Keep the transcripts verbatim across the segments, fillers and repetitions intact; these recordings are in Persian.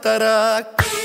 دخترک.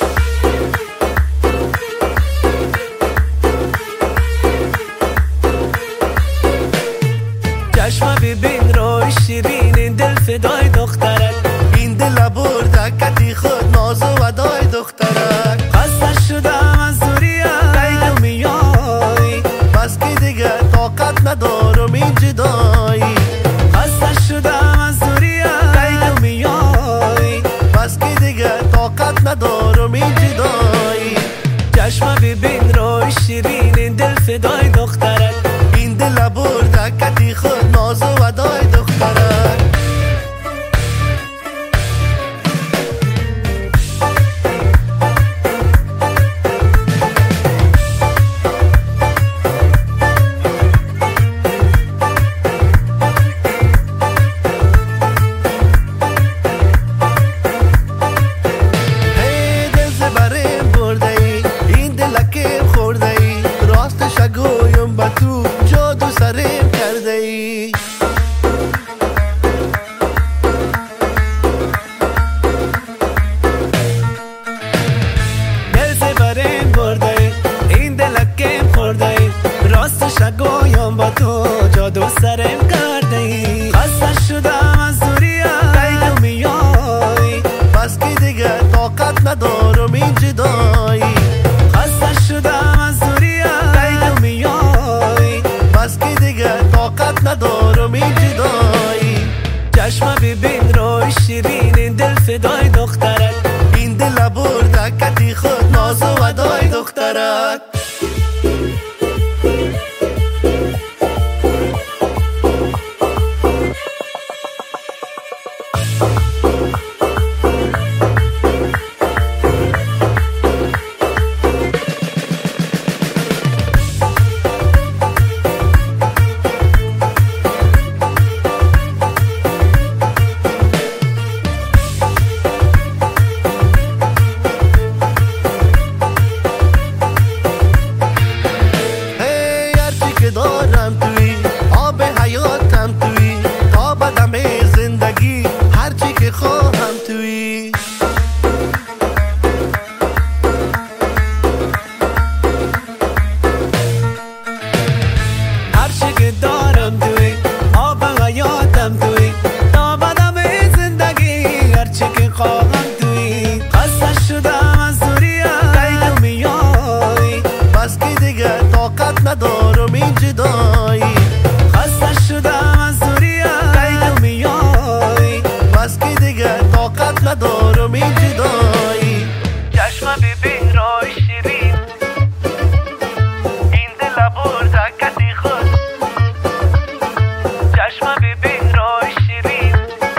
چشم ببین روی شیرین، این دل فدای دخترک. این دل برده کتی خود ناز و ودای دخترک. خسته شدم از دوریت قیدو میای، بس که دیگه طاقت ندارم این جدایی. خسته شدم از دوریت قیدو میای، بس که دیگه طاقت ندارم این جدایی. چشم ببین روی شیرین، این دل فدای دخترک. این دل برده کتی خود ناز و ودای دخترک. گویم با تو جادو سرم کرده ای. دل زبرم برده این دلکم خورده ای، راستش گویم با تو جادو سرم کرده ای. خسته شدم از دوریت قیدو میای، بس که دیگه طاقت ندارم این جدایی. خسته شدم از دوریت قیدو میای، بس که دیگه طاقت ندارم این جدایی. چشم ببین روی شیرین، این دل فدای دخترک. این دل برده کتی خود ناز و ودای دخترک. دارم توی آب حیاتم توی، تا بدم زندگی هرچی که خواهم توی. هرچی که دارم توی آب حیاتم توی، تا بدم زندگی هرچی که خواهم توی. خسته شدم از دوریت قیدو میای، بس که دیگه طاقت ندارم این جدایی. خسته شدم از دوریت قیدو میای، بس که دیگه طاقت ندارم این جدایی. چشم ببین روی شیرین، این دل برده کتی خود. چشم ببین روی شیرین،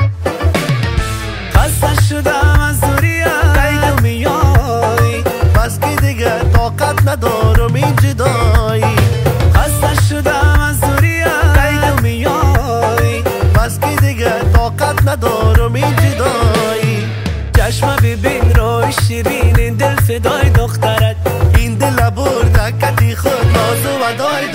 خسته شدم از دوریت قیدو میای، بس که دیگه طاقت ندارم این جدایی. خسته شدم از دوریت قیدو میای، بس که دیگه طاقت ندارم این جدایی. چشم ببین روی شیرین، این دل فدای دخترک. این دل برده کتی خود ناز و ودای